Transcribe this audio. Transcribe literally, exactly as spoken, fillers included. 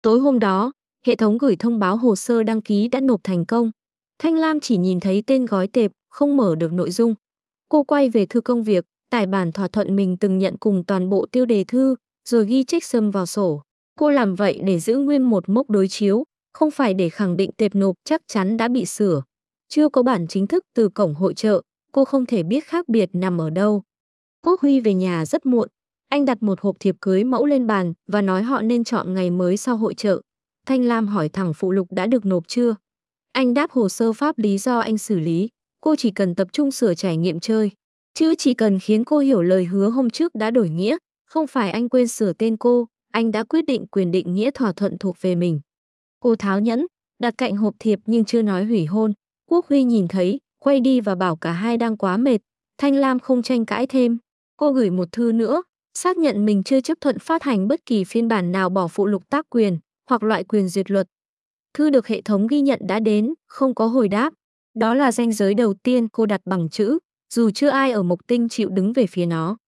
Tối hôm đó, hệ thống gửi thông báo hồ sơ đăng ký đã nộp thành công. Thanh Lam chỉ nhìn thấy tên gói tệp, không mở được nội dung. Cô quay về thư công việc, tải bản thỏa thuận mình từng nhận cùng toàn bộ tiêu đề thư, rồi ghi checksum vào sổ. Cô làm vậy để giữ nguyên một mốc đối chiếu, không phải để khẳng định tệp nộp chắc chắn đã bị sửa. Chưa có bản chính thức từ cổng hội chợ, cô không thể biết khác biệt nằm ở đâu. Quốc Huy về nhà rất muộn. Anh đặt một hộp thiệp cưới mẫu lên bàn và nói họ nên chọn ngày mới sau hội chợ. Thanh Lam hỏi thẳng phụ lục đã được nộp chưa. Anh đáp hồ sơ pháp lý do anh xử lý. Cô chỉ cần tập trung sửa trải nghiệm chơi. Chứ chỉ cần khiến cô hiểu lời hứa hôm trước đã đổi nghĩa. Không phải anh quên sửa tên cô, anh đã quyết định quyền định nghĩa thỏa thuận thuộc về mình. Cô tháo nhẫn, đặt cạnh hộp thiệp nhưng chưa nói hủy hôn. Quốc Huy nhìn thấy, quay đi và bảo cả hai đang quá mệt. Thanh Lam không tranh cãi thêm. Cô gửi một thư nữa, xác nhận mình chưa chấp thuận phát hành bất kỳ phiên bản nào bỏ phụ lục tác quyền hoặc loại quyền duyệt luật. Thư được hệ thống ghi nhận đã đến, không có hồi đáp. Đó là ranh giới đầu tiên cô đặt bằng chữ, dù chưa ai ở Mộc Tinh chịu đứng về phía nó.